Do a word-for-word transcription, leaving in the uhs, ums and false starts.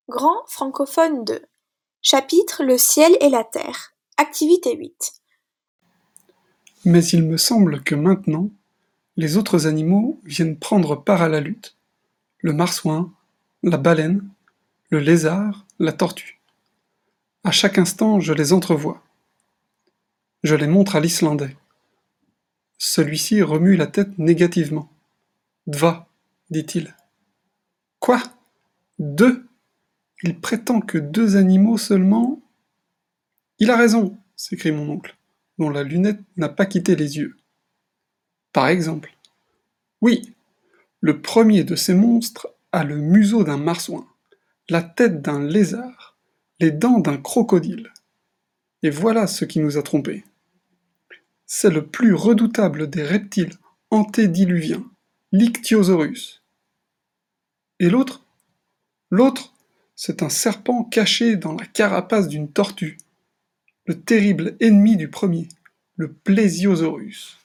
Grand francophone deux. Chapitre Le ciel et la terre. Activité huit. Mais il me semble que maintenant, les autres animaux viennent prendre part à la lutte. Le marsouin, la baleine, le lézard, la tortue. À chaque instant, je les entrevois. Je les montre à l'Islandais. Celui-ci remue la tête négativement. Dva, dit-il. Quoi? Deux? Il prétend que deux animaux seulement? Il a raison, s'écrie mon oncle, dont la lunette n'a pas quitté les yeux. Par exemple. Oui, le premier de ces monstres a le museau d'un marsouin, la tête d'un lézard, les dents d'un crocodile. Et voilà ce qui nous a trompés. C'est le plus redoutable des reptiles antédiluviens, l'Ichthyosaurus. Et l'autre? L'autre, c'est un serpent caché dans la carapace d'une tortue, le terrible ennemi du premier, le Plesiosaurus.